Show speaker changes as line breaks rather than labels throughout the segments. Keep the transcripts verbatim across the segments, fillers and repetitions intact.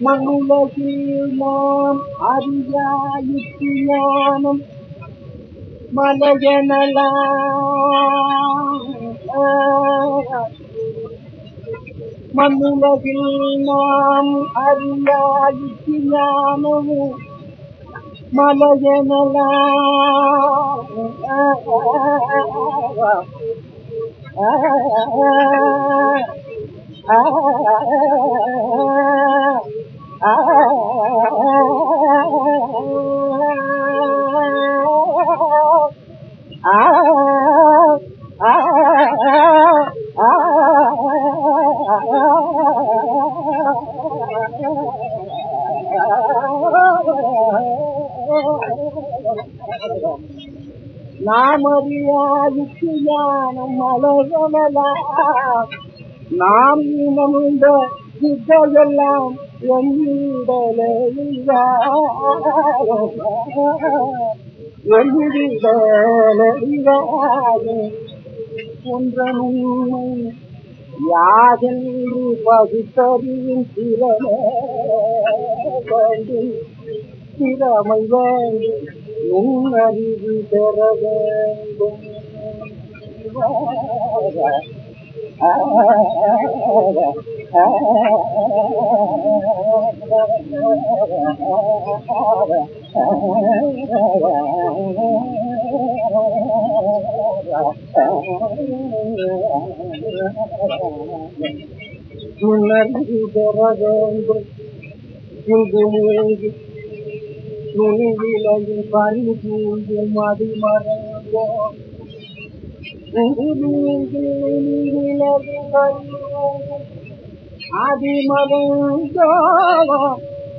மண்ணுலகில் நாம் அறியாயிற்று ஞானம் மலையனலாம். மண்ணுலகில் நாம் அறியாயிற்று ஞானமும் மலையனலாம். நாம் அறியாதிக்கு ஞானம் மலரலாம். நாம் இனமுண்ட சித்தையெல்லாம் எண்ணிடலியாகும் ஒன்றனுண்மை யாதென்று பகுத்தறியும் திறமே வேண்டும். திறமை வேண்டும், நுண்ணறிவு பெற வேண்டும். நுண்ணறிவு பெற வேண்டும். இங்கு மூங்கி நுனிவிலையும் பனி பூண்டு மதி மறந்தோம். ஆதி மறந்தோம்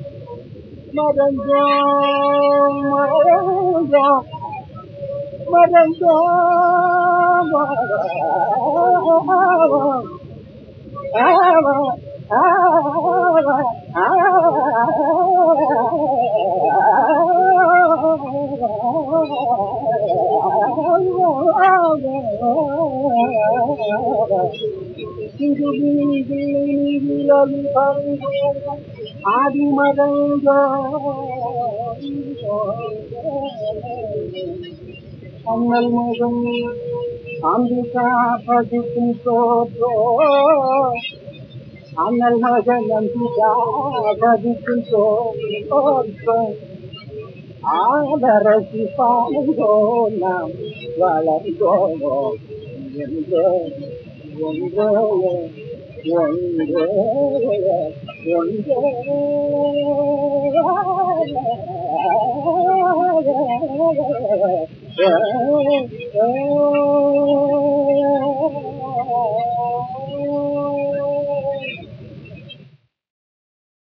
மறந்தோம் மறந்தோம் மறந்தோம் ஆதி அண்ணல் முகம் அம்பிகா பதிக்கும் தோற்றோ. அண்ணல் மகன் அம்பிகா பதிக்கும் தோற்றோ. ஆதரசி பாங்கோ நாம் வளர்ந்தோமோ என்றோ ஒன்றோ ஒன்றோ ஒன்றோ